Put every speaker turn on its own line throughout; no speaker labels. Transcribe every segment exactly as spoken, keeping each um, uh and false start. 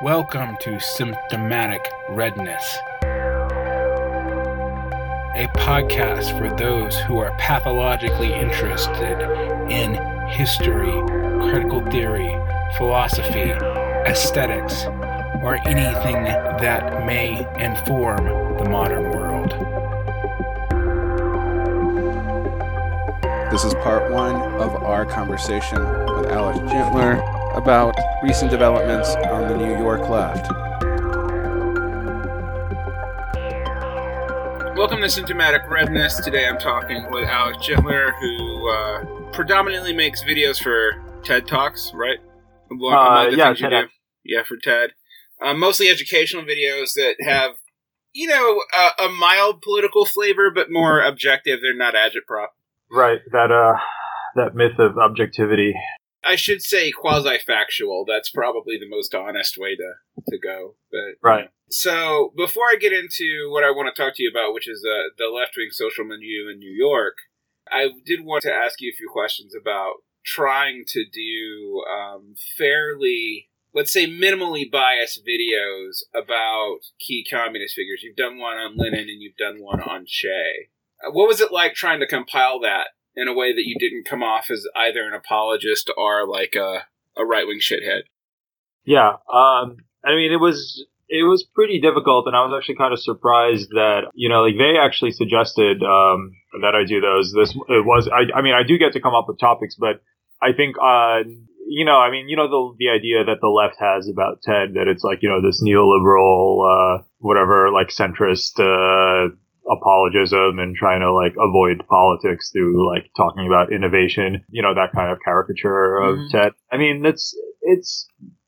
Welcome to Symptomatic Redness, a podcast for those who are pathologically interested in history, critical theory, philosophy, aesthetics, or anything that may inform the modern world.
This is part one of our conversation with Alex Gentler about recent developments on the New York left.
Welcome to Symptomatic Redness. Today I'm talking with Alex Gentler, who uh, predominantly makes videos for TED Talks, right? Among,
uh,
among the
yeah,
things you do. Yeah, for TED. Uh, mostly educational videos that have, you know, a, a mild political flavor, but more objective. They're not agitprop.
Right, that uh, that myth of objectivity.
I should say quasi-factual. That's probably the most honest way to, to go. But,
right.
So, before I get into what I want to talk to you about, which is uh, the left-wing social milieu in New York, I did want to ask you a few questions about trying to do um, fairly, let's say, minimally biased videos about key communist figures. You've done one on Lenin and you've done one on Che. Uh, what was it like trying to compile that in a way that you didn't come off as either an apologist or like a, a right-wing shithead?
Yeah, um, I mean, it was it was pretty difficult, and I was actually kind of surprised that, you know, like, they actually suggested um, that I do those. This it was, I, I mean, I do get to come up with topics, but I think, uh, you know, I mean, you know, the the idea that the left has about TED, that it's like, you know, this neoliberal, uh, whatever, like, centrist, uh, apologism and trying to like avoid politics through like talking about innovation, you know, that kind of caricature of mm-hmm. TED. I mean, that's it's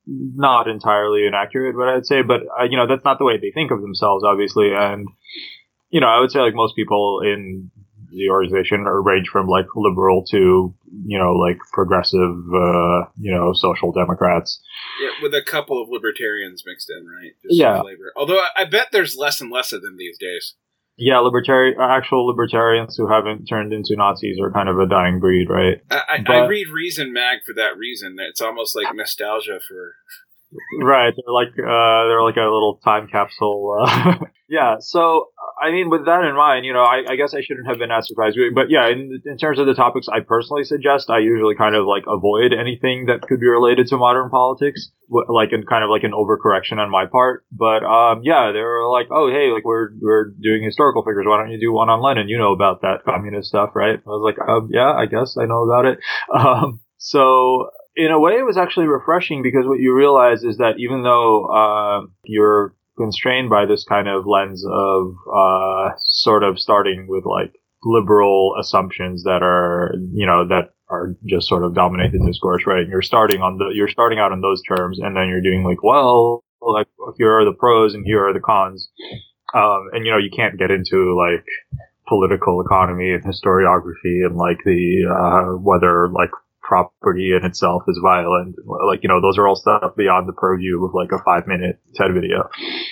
not entirely inaccurate, but I'd say, but uh, you know, that's not the way they think of themselves, obviously. And you know, I would say like most people in the organization are range from like liberal to, you know, like progressive, uh, you know, social democrats.
Yeah, with a couple of libertarians mixed in, right? Just
yeah.
Flavor. Although I, I bet there's less and less of them these days.
Yeah, libertarian, actual libertarians who haven't turned into Nazis are kind of a dying breed, right?
I, I,
but,
I read Reason Mag for that reason. It's almost like nostalgia for.
Right, they're like uh, they're like a little time capsule. Uh, yeah, so I mean, with that in mind, you know, I, I guess I shouldn't have been as surprised. But yeah, in, in terms of the topics I personally suggest, I usually kind of like avoid anything that could be related to modern politics, like in kind of like an overcorrection on my part. But um, yeah, they were like, oh hey, like we're we're doing historical figures. Why don't you do one on Lenin? You know about that communist stuff, right? I was like, um, yeah, I guess I know about it. Um, so. In a way, it was actually refreshing because what you realize is that even though uh, you're constrained by this kind of lens of uh, sort of starting with like liberal assumptions that are, you know, that are just sort of dominate the discourse, right? And you're starting on the, you're starting out on those terms, and then you're doing like, well, like here are the pros and here are the cons, um, and you know, you can't get into like political economy and historiography and like the uh, whether like property in itself is violent. Like, you know, those are all stuff beyond the purview of like a five minute TED video.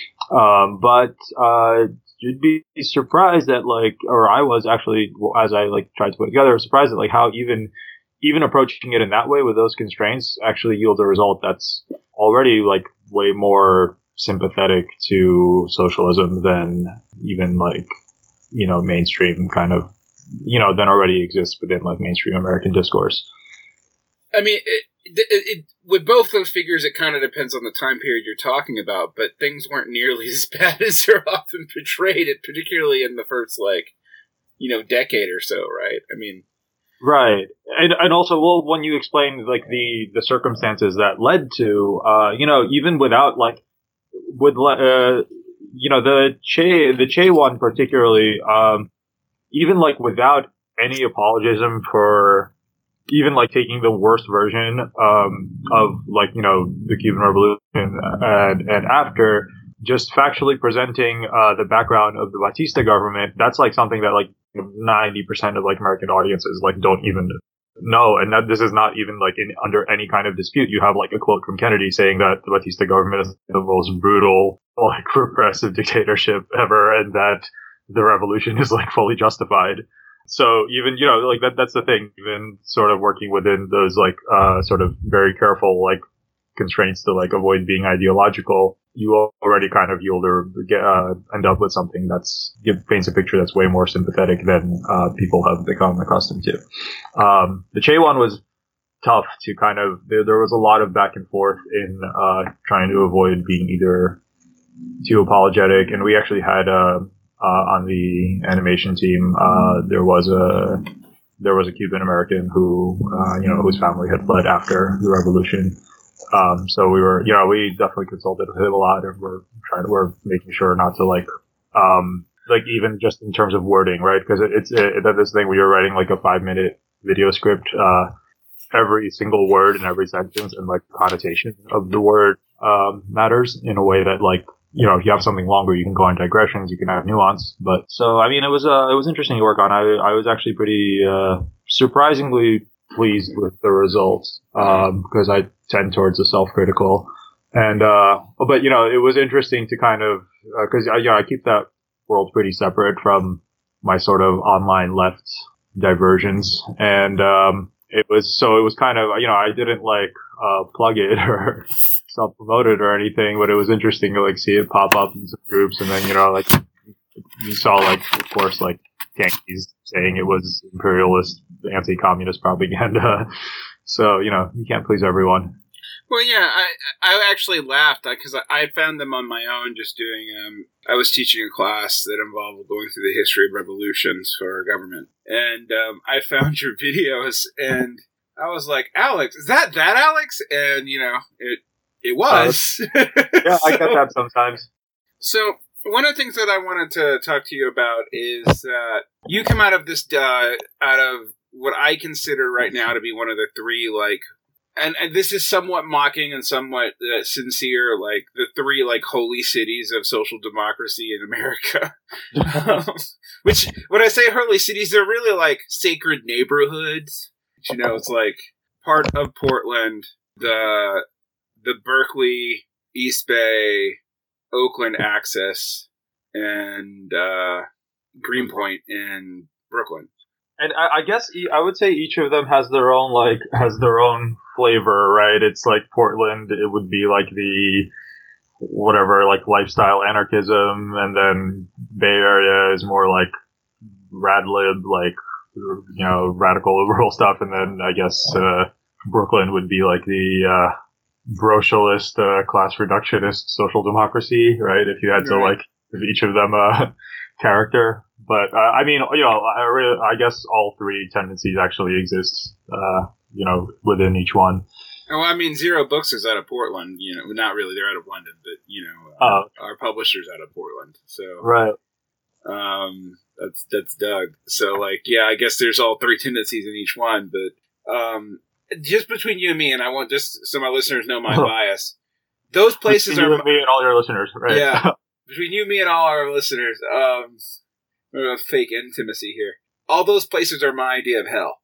Um, but, uh, you'd be surprised that like, or I was actually, as I like tried to put it together, surprised at like how even, even approaching it in that way with those constraints actually yields a result that's already like way more sympathetic to socialism than even like, you know, mainstream kind of, you know, than already exists within like mainstream American discourse.
I mean, it, it, it, with both those figures, it kind of depends on the time period you're talking about, but things weren't nearly as bad as they're often portrayed, it, particularly in the first, like, you know, decade or so, right? I mean...
Right. And and also, well, when you explain, like, the, the circumstances that led to, uh, you know, even without, like, with, uh, you know, the Che, the Che one particularly, um, even, like, without any apologism for... even like taking the worst version um, of like, you know, the Cuban Revolution and, and after, just factually presenting uh, the background of the Batista government, that's like something that like ninety percent of like American audiences like don't even know. And that this is not even like in under any kind of dispute. You have like a quote from Kennedy saying that the Batista government is the most brutal, like repressive dictatorship ever, and that the revolution is like fully justified. So even, you know, like that, that's the thing, even sort of working within those like, uh, sort of very careful, like constraints to like avoid being ideological, you already kind of yield or get, uh, end up with something that's give, paints a picture that's way more sympathetic than uh, people have become accustomed to. Um, the Che one was tough to kind of, there, there was a lot of back and forth in uh, trying to avoid being either too apologetic. And we actually had, uh, uh, on the animation team, uh, there was a, there was a Cuban American who, uh, you know, whose family had fled after the revolution. Um, so we were, you know, we definitely consulted with him a lot, and we're trying to, we're making sure not to like, um, like even just in terms of wording, right? Because it, it's it, it, this thing where you're writing like a five minute video script, uh, every single word and every sentence and like connotation of the word, um, matters in a way that like, you know, if you have something longer, you can go on digressions, you can have nuance. But so, I mean, it was, uh, it was interesting to work on. I, I was actually pretty, uh, surprisingly pleased with the results, um, because I tend towards the self-critical. And, uh, but, you know, it was interesting to kind of, uh, cause, uh, you know, I keep that world pretty separate from my sort of online left diversions. And, um, it was, so it was kind of, you know, I didn't like, uh, plug it or self-promote it or anything, but it was interesting to like see it pop up in some groups. And then, you know, like you saw like, of course, like Yankees saying it was imperialist, anti-communist propaganda. So, you know, you can't please everyone.
Well, yeah, I I actually laughed because I, I found them on my own just doing, um, I was teaching a class that involved going through the history of revolutions for our government. And um, I found your videos and I was like, Alex, is that that Alex? And, you know, it it was.
Uh, yeah, I get that sometimes.
So one of the things that I wanted to talk to you about is that you come out of this, uh, out of what I consider right now to be one of the three, like, and, and this is somewhat mocking and somewhat uh, sincere, like the three like holy cities of social democracy in America. um, which, when I say holy cities, they're really like sacred neighborhoods. You know, it's like part of Portland, the the Berkeley, East Bay, Oakland axis, and uh, Greenpoint in Brooklyn.
And I, I guess e- I would say each of them has their own like has their own flavor, right? It's like Portland, it would be like the whatever, like lifestyle anarchism, and then Bay Area is more like rad lib, like, you know, radical liberal stuff, and then I guess uh, Brooklyn would be like the uh, brocialist, uh, class reductionist social democracy, right? If you had to like give each of them a character. But, uh, I mean, you know, I, really, I guess all three tendencies actually exist, uh, you know, within each one.
Oh, I mean, Zero Books is out of Portland, you know, not really, they're out of London, but, you know,
uh,
our publisher's out of Portland, so.
Right.
Um, that's, that's Doug. So, like, yeah, I guess there's all three tendencies in each one, but, um, just between you and me, and I want just so my listeners know my bias, those places
between
are.
You and me and all your listeners, right?
Yeah. Between you, me, and all our listeners, um, a fake intimacy here. All those places are my idea of hell.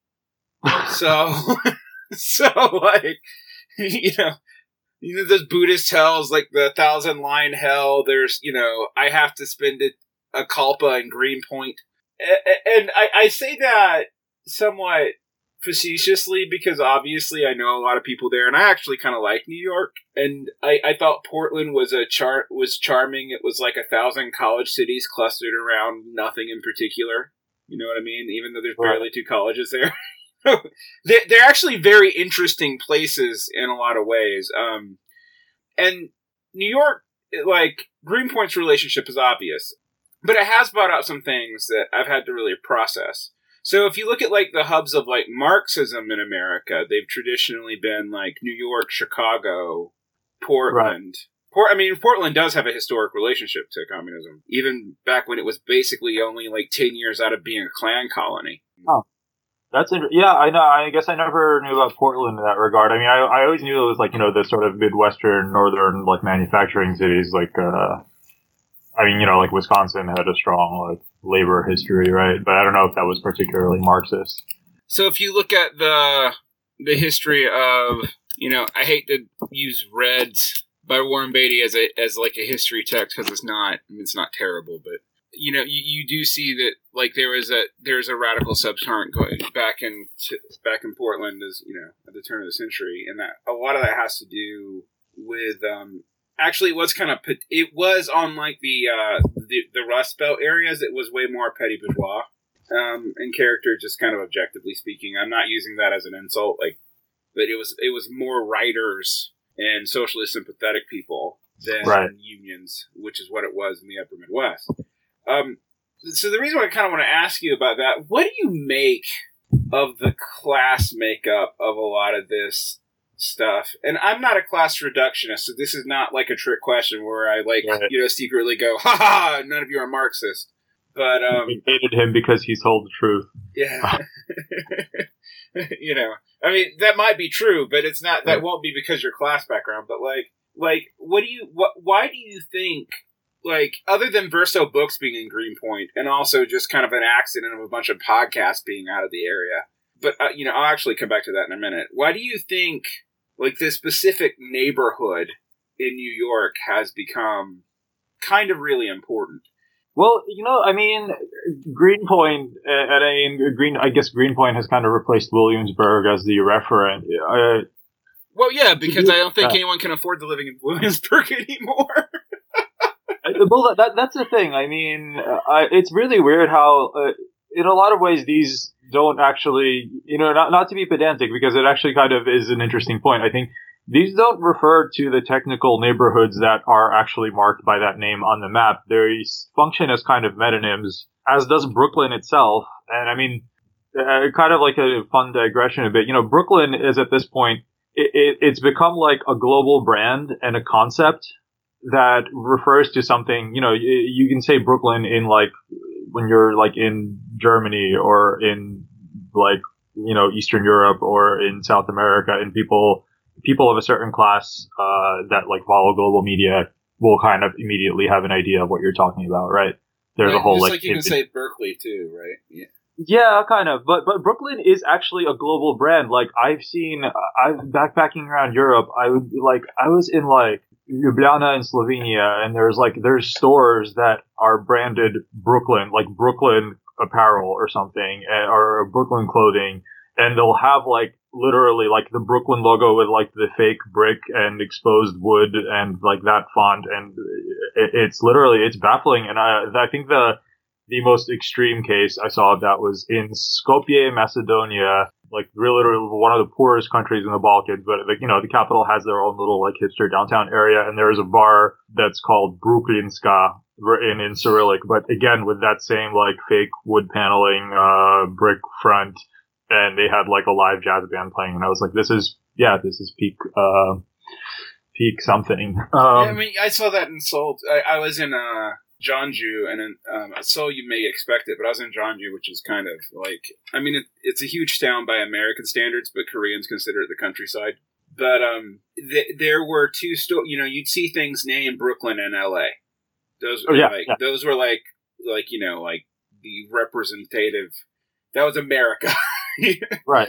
So, so like, you know, you know, those Buddhist hells, like the thousand line hell. There's, you know, I have to spend it a kalpa in Greenpoint, and I, I say that somewhat facetiously because obviously I know a lot of people there, and I actually kind of like New York, and I, I thought Portland was a char- was charming. It was like a thousand college cities clustered around nothing in particular. You know what I mean? Even though there's barely two colleges there. they're, they're actually very interesting places in a lot of ways. Um, and New York, like, Greenpoint's relationship is obvious, but it has brought out some things that I've had to really process. So if you look at, like, the hubs of, like, Marxism in America, they've traditionally been, like, New York, Chicago, Portland. Right. Port- I mean, Portland does have a historic relationship to communism, even back when it was basically only, like, ten years out of being a Klan colony.
Oh, that's inter- yeah, I know. I guess I never knew about Portland in that regard. I mean, I I always knew it was, like, you know, the sort of Midwestern, northern, like, manufacturing cities, like, uh, I mean, you know, like Wisconsin had a strong, like, labor history, right? But I don't know if that was particularly Marxist.
So if you look at the the history of, you know, I hate to use Reds by Warren Beatty as a as like a history text because it's not it's not terrible, but you know, you, you do see that like there is a there's a radical subcurrent going back in to, back in Portland, as you know, at the turn of the century, and that a lot of that has to do with um, actually it was kind of it was on like the uh, the the Rust Belt areas. It was way more petty bourgeois um, in character, just kind of objectively speaking. I'm not using that as an insult, like, but it was it was more writers and socially sympathetic people than
right.
unions, which is what it was in the Upper Midwest. Um, so the reason why I kind of want to ask you about that, what do you make of the class makeup of a lot of this stuff? And I'm not a class reductionist, so this is not like a trick question where I like, right. you know, secretly go, ha ha, none of you are Marxist. But, um,
we hated him because he told the truth.
Yeah. You know, I mean, that might be true, but it's not, that won't be because your class background, but like, like, what do you, what, why do you think, like, other than Verso Books being in Greenpoint, and also just kind of an accident of a bunch of podcasts being out of the area, but, uh, you know, I'll actually come back to that in a minute. Why do you think, like, this specific neighborhood in New York has become kind of really important?
Well, you know, I mean, Greenpoint, uh, and I mean, Green, I guess Greenpoint has kind of replaced Williamsburg as the referent. Uh,
well, yeah, because I don't think uh, anyone can afford to living in Williamsburg anymore.
Well, that, that's the thing. I mean, uh, it's really weird how, uh, in a lot of ways, these don't actually, you know, not, not to be pedantic, because it actually kind of is an interesting point. I think these don't refer to the technical neighborhoods that are actually marked by that name on the map. They function as kind of metonyms, as does Brooklyn itself. And I mean, uh, kind of like a fun digression a bit, you know, Brooklyn is at this point, it, it, it's become like a global brand and a concept that refers to something, you know, you, you can say Brooklyn in like, when you're like in Germany or in like, you know, Eastern Europe or in South America, and people, people of a certain class, uh, that like follow global media will kind of immediately have an idea of what you're talking about, right? There's
right,
a whole
just
like,
like you
it,
can say Berkeley too, right? Yeah.
Yeah, kind of. But, but Brooklyn is actually a global brand. Like I've seen, I've backpacking around Europe. I would like, I was in like, Ljubljana in Slovenia, and there's like there's stores that are branded Brooklyn, like Brooklyn apparel or something, or Brooklyn clothing, and they'll have like literally like the Brooklyn logo with like the fake brick and exposed wood and like that font, and it, it's literally it's baffling. And I I think the the most extreme case I saw of that was in Skopje, Macedonia. Like really one of the poorest countries in the Balkans, but like, you know, the capital has their own little like hipster downtown area, and there is a bar that's called Bruklinska in, in Cyrillic, but again with that same like fake wood paneling, uh, brick front, and they had like a live jazz band playing, and I was like, this is, yeah, this is peak, uh, peak something. Um,
yeah, I mean, I saw that in Seoul. I, I was in, uh, Jeonju, and in um, Seoul you may expect it, but I was in Jeonju, which is kind of like, I mean, it, it's a huge town by American standards, but Koreans consider it the countryside. But um, th- there were two sto- you know, you'd see things named Brooklyn and L A. Those were
oh, yeah,
like,
yeah.
those were like, like you know, like the representative. That was America,
right?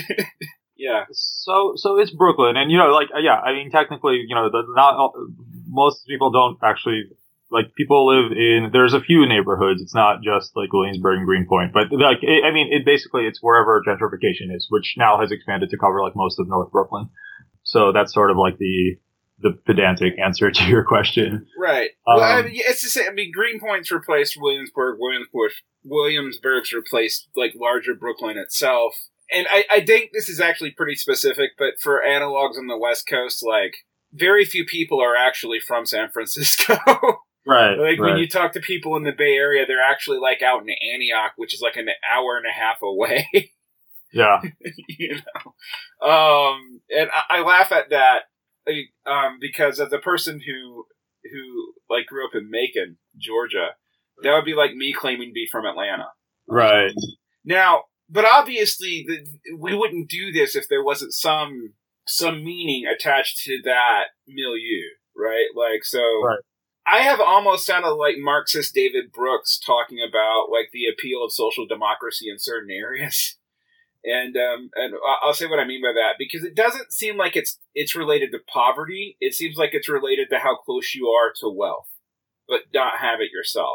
Yeah.
So, so it's Brooklyn, and you know, like, yeah, I mean, technically, you know, the, not most people don't actually. Like, people live in, there's a few neighborhoods. It's not just like Williamsburg and Greenpoint, but like, it, I mean, it basically, it's wherever gentrification is, which now has expanded to cover like most of North Brooklyn. So that's sort of like the, the pedantic answer to your question.
Right.
Um,
well, I mean, it's the same. I mean, Greenpoint's replaced Williamsburg. Williamsburg, Williamsburg's replaced like larger Brooklyn itself. And I, I think this is actually pretty specific, but for analogs on the West Coast, like very few people are actually from San Francisco.
Right.
Like
right.
when you talk to people in the Bay Area, they're actually like out in Antioch, which is like an hour and a half away.
Yeah.
You know, um, and I, I laugh at that, um, because as a person who who like grew up in Macon, Georgia, that would be like me claiming to be from Atlanta.
Right.
Now, but obviously, the, we wouldn't do this if there wasn't some some meaning attached to that milieu, right? Like so.
Right.
I have almost sounded like Marxist David Brooks talking about like the appeal of social democracy in certain areas, and um, and I'll say what I mean by that, because it doesn't seem like it's it's related to poverty. It seems like it's related to how close you are to wealth, but not have it yourself.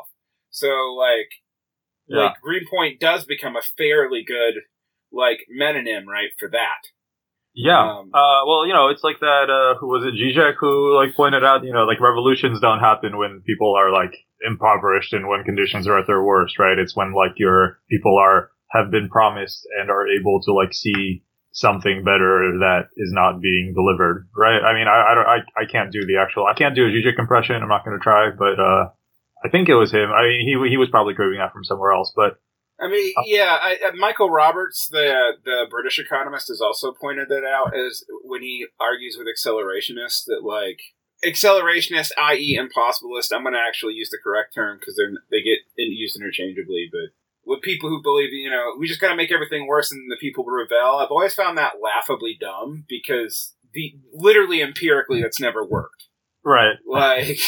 So, like,
Yeah.
like Greenpoint does become a fairly good, like, metonym, right, for that.
Yeah.
Um,
uh, well, you know, it's like that, uh, who was it, Zizek, who, like, pointed out, you know, like, revolutions don't happen when people are, like, impoverished and when conditions are at their worst, right? It's when, like, your people are, have been promised and are able to, like, see something better that is not being delivered, right? I mean, I, I don't, I, I can't do the actual, I can't do a Zizek impression, I'm not gonna try, but, uh, I think it was him. I mean, he, he was probably cribbing that from somewhere else, but,
I mean, yeah, I, uh, Michael Roberts, the the British economist, has also pointed that out as when he argues with accelerationists that, like, accelerationists, that is impossibilists, I'm going to actually use the correct term because they they get used interchangeably, but with people who believe, you know, we just got to make everything worse and the people rebel, I've always found that laughably dumb because the literally empirically that's never worked.
right.
Like,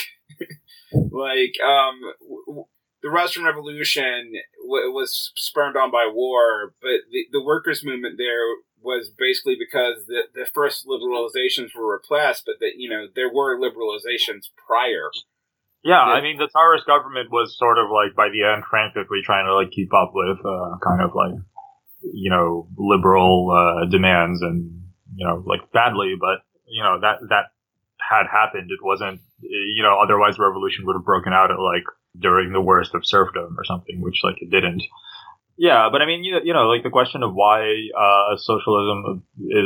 like, um... W- w- the Russian Revolution w- was spurned on by war, but the, the workers' movement there was basically because the, the first liberalizations were repressed, but that, you know, there were liberalizations prior.
Yeah,
that,
I mean, the Tsarist government was sort of like, by the end, frantically trying to, like, keep up with, uh, kind of like, you know, liberal, uh, demands and, you know, like, badly, but, you know, that, that had happened. It wasn't, you know, otherwise the revolution would have broken out at, like, during the worst of serfdom or something, which, like, it didn't. Yeah, but I mean, you, you know, like, the question of why uh, socialism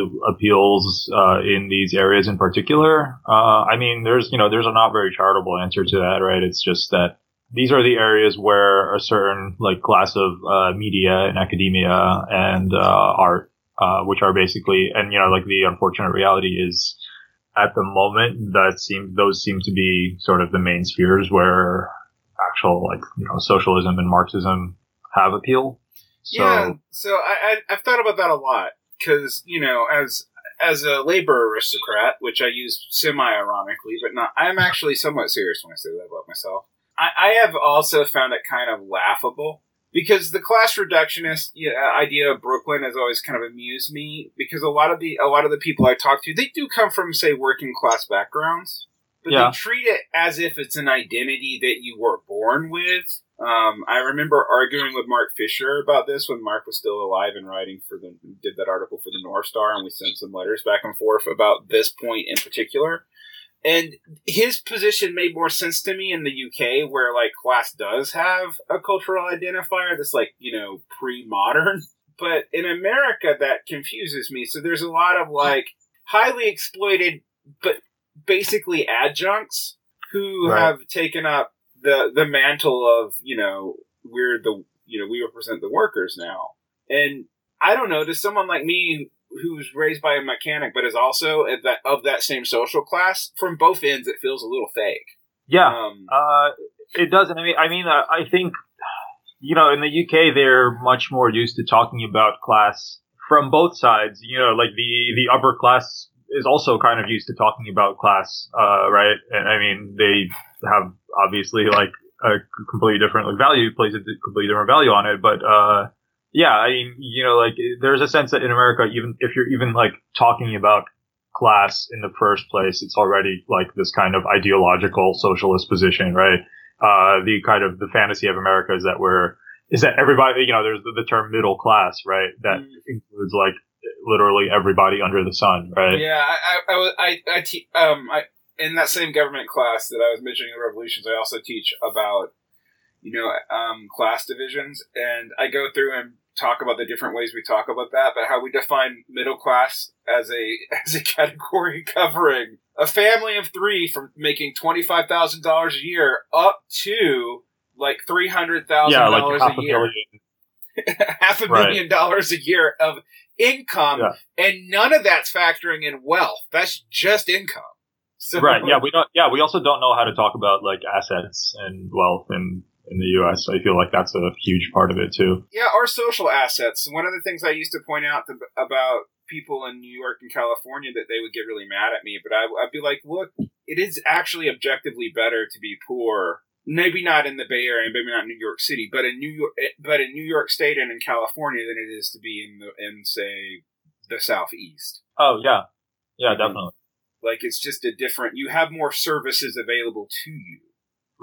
appeals uh, in these areas in particular, uh, I mean, there's, you know, there's a not very charitable answer to that, right? It's just that these are the areas where a certain, like, class of uh, media and academia and uh, art, uh, which are basically, and, you know, like, the unfortunate reality is, at the moment, that seem those seem to be sort of the main spheres where actual, like, you know, socialism and Marxism have appeal. So,
yeah, so I, I, I've thought about that a lot, because, you know, as as a labor aristocrat, which I use semi-ironically, but not, I'm actually somewhat serious when I say that about myself. I, I have also found it kind of laughable, because the class reductionist you know, idea of Brooklyn has always kind of amused me, because a lot of the a lot of the people I talk to, they do come from, say, working class backgrounds. But
yeah.
they treat it as if it's an identity that you were born with. Um, I remember arguing with Mark Fisher about this when Mark was still alive and writing for the, did that article for the North Star, and we sent some letters back and forth about this point in particular. And his position made more sense to me in the U K, where, like, class does have a cultural identifier that's, like, you know, pre-modern. But in America, that confuses me. So there's a lot of, like, highly exploited, but basically adjuncts who
Right.
have taken up the the mantle of, you know, we're the, you know, we represent the workers now. And I don't know, to someone like me who's raised by a mechanic but is also at that of that same social class, from both ends it feels a little fake.
Yeah,
Um,
uh, it doesn't. I mean, I mean, uh, I think, you know, in the U K they're much more used to talking about class from both sides. You know, like the the upper class is also kind of used to talking about class, uh, right? And I mean, they have obviously like a completely different like value, places a completely different value on it. But, uh, yeah, I mean, you know, like there's a sense that in America, even if you're even like talking about class in the first place, it's already like this kind of ideological socialist position, right? Uh, the kind of the fantasy of America is that we're, is that everybody, you know, there's the, the term middle class, right? That mm. includes like literally everybody under the sun, right?
Yeah, I, I, I, I, te- um, I, in that same government class that I was mentioning in the revolutions, I also teach about, you know, um, class divisions, and I go through and talk about the different ways we talk about that, but how we define middle class as a as a category covering a family of three from making twenty-five thousand dollars a year up to like three hundred thousand
yeah,
dollars
like half
a
a
year.
billion.
half a
right.
million dollars a year of income, yeah. and none of that's factoring in wealth. That's just income. So,
right. Yeah, we don't. Yeah, we also don't know how to talk about like assets and wealth and. In the U S, I feel like that's a huge part of it too.
Yeah, our social assets. One of the things I used to point out to, about people in New York and California that they would get really mad at me, but I, I'd be like, look, it is actually objectively better to be poor. Maybe not in the Bay Area, maybe not in New York City, but in New York, but in New York State and in California than it is to be in the in say the Southeast.
Oh yeah, yeah, definitely.
Like it's just a different. You have more services available to you.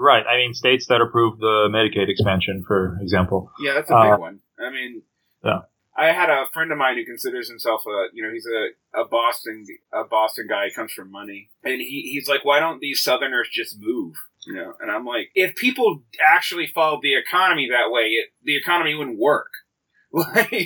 Right. I mean, states that approved the Medicaid expansion, for example.
Yeah, that's a big
uh,
one. I mean,
yeah.
I had a friend of mine who considers himself a, you know, he's a, a Boston, a Boston guy. He comes from money, and he, he's like, why don't these Southerners just move? You know, and I'm like, if people actually followed the economy that way, it, the economy wouldn't work. Like,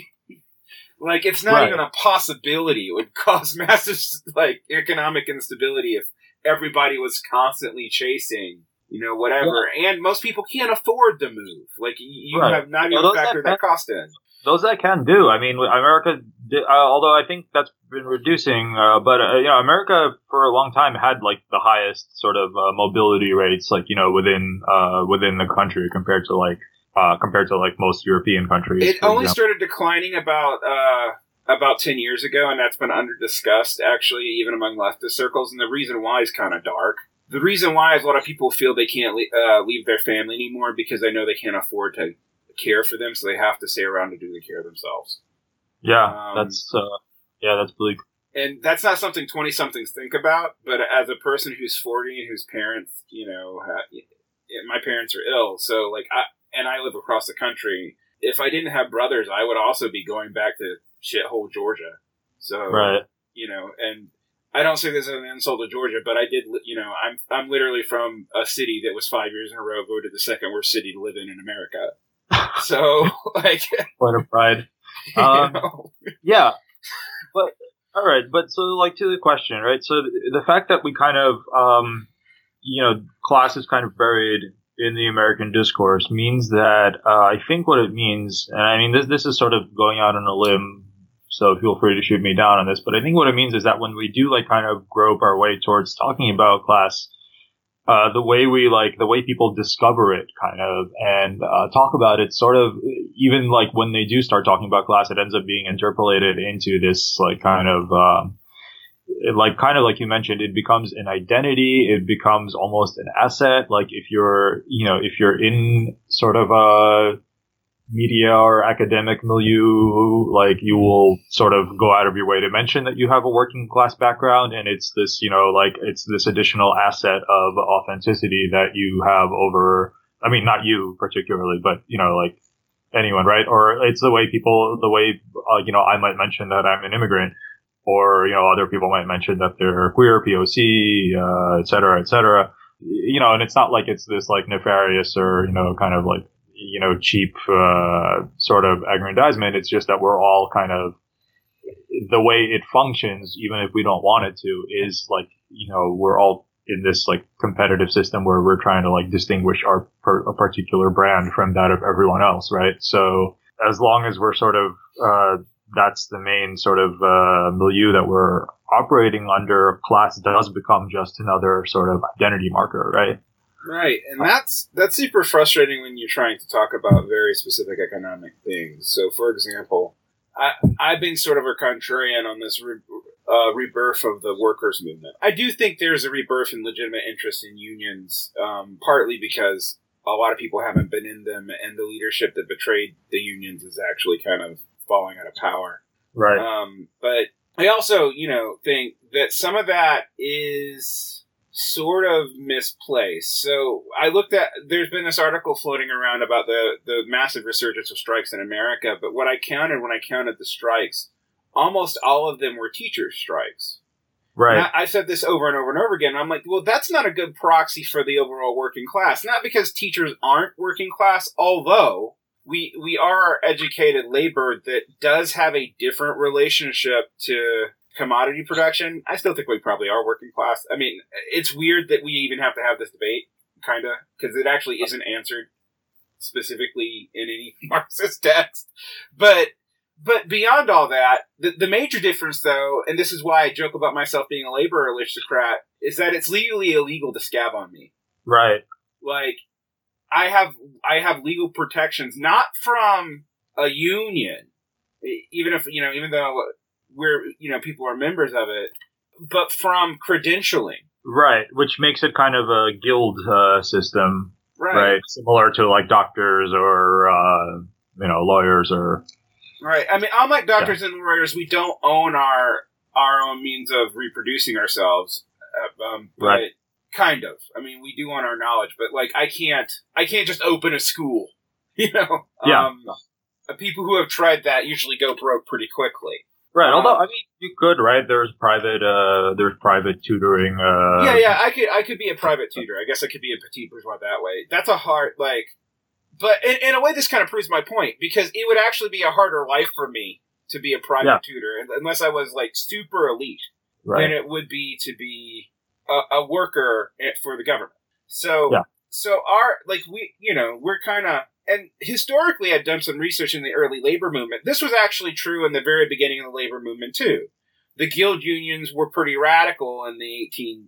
like it's not
Right.
even a possibility. It would cause massive like economic instability if everybody was constantly chasing, you know, whatever. Yeah. And most people can't afford to move. Like you
Right.
have not even
well,
factored that, that cost in.
Those that can do. I mean, America, did, uh, although I think that's been reducing, uh, but, uh, you know, America for a long time had like the highest sort of uh, mobility rates, like, you know, within, uh, within the country compared to like, uh, compared to like most European countries.
It only
example.
started declining about, uh, about ten years ago, and that's been under discussed actually, even among leftist circles. And the reason why is kind of dark. The reason why is a lot of people feel they can't le- uh, leave their family anymore because they know they can't afford to care for them, so they have to stay around to do the care themselves.
Yeah,
um,
that's uh, yeah, that's bleak.
And that's not something twenty-somethings think about, but as a person who's forty and whose parents, you know, have, my parents are ill, so like, I and I live across the country. If I didn't have brothers, I would also be going back to shithole Georgia. So,
right.
you know, and I don't say this as an insult to Georgia, but I did, you know, I'm I'm literally from a city that was five years in a row voted the second worst city to live in in America. So, like,
quite a pride. Um, know. Yeah, but all right. But so, like, to the question, right? So, the fact that we kind of, um, you know, class is kind of buried in the American discourse means that uh, I think what it means, and I mean, this this is sort of going out on a limb, so feel free to shoot me down on this. But I think what it means is that when we do like kind of grope our way towards talking about class. Uh, the way we like, the way people discover it kind of and, uh, talk about it sort of, even like when they do start talking about class, it ends up being interpolated into this like kind of, um, it, like kind of like you mentioned, it becomes an identity. It becomes almost an asset. Like if you're, you know, if you're in sort of a media or academic milieu, like you will sort of go out of your way to mention that you have a working class background, and it's this, you know, like it's this additional asset of authenticity that you have over, I mean, not you particularly, but, you know, like anyone, right? Or it's the way people, the way, uh, you know, I might mention that I'm an immigrant, or, you know, other people might mention that they're queer, P O C, uh, et cetera, et cetera. You know, and it's not like it's this like nefarious or, you know, kind of like, you know, cheap, uh, sort of aggrandizement. It's just that we're all kind of, the way it functions, even if we don't want it to, is like, you know, we're all in this like competitive system where we're trying to like distinguish our, per, a particular brand from that of everyone else, right? So as long as we're sort of, uh, that's the main sort of, uh, milieu that we're operating under, class does become just another sort of identity marker, right?
Right, and that's that's super frustrating when you're trying to talk about very specific economic things. So, for example, I, I've been sort of a contrarian on this re, uh, rebirth of the workers' movement. I do think there's a rebirth in legitimate interest in unions, um, partly because a lot of people haven't been in them, and the leadership that betrayed the unions is actually kind of falling out of power.
Right.
Um, but I also, you know, think that some of that is sort of misplaced. So I looked at, there's been this article floating around about the, the massive resurgence of strikes in America, but what I counted when I counted the strikes, almost all of them were teacher strikes.
Right.
And I, I said this over and over and over again. I'm like, well, that's not a good proxy for the overall working class. Not because teachers aren't working class, although we we are educated labor that does have a different relationship to commodity production. I still think we probably are working class. I mean, it's weird that we even have to have this debate, kind of, because it actually isn't answered specifically in any Marxist text. But but beyond all that, the, the major difference, though, and this is why I joke about myself being a labor aristocrat, is that it's legally illegal to scab on me.
Right.
Like, I have I have legal protections, not from a union, even if, you know, even though we're, you know, people are members of it, but from credentialing.
Right, which makes it kind of a guild uh, system,
right.
right? Similar to like doctors or, uh, you know, lawyers or...
Right, I mean, unlike doctors yeah. and lawyers, we don't own our our own means of reproducing ourselves. Um, but
right.
kind of. I mean, we do want our knowledge, but like, I can't, I can't just open a school, you know?
Yeah.
Um, people who have tried that usually go broke pretty quickly.
Right.
Um,
Although, I mean, you could, right? There's private, uh, there's private tutoring. Uh,
yeah, yeah. I could, I could be a private tutor. I guess I could be a petit bourgeois that way. That's a hard, like, but in, in a way, this kind of proves my point, because it would actually be a harder life for me to be a private
yeah.
tutor, unless I was like super elite,
right.
than it would be to be a, a worker for the government. So,
yeah.
so our, like, we, you know, we're kind of, and historically I've done some research in the early labor movement. This was actually true in the very beginning of the labor movement too. The guild unions were pretty radical in the eighteen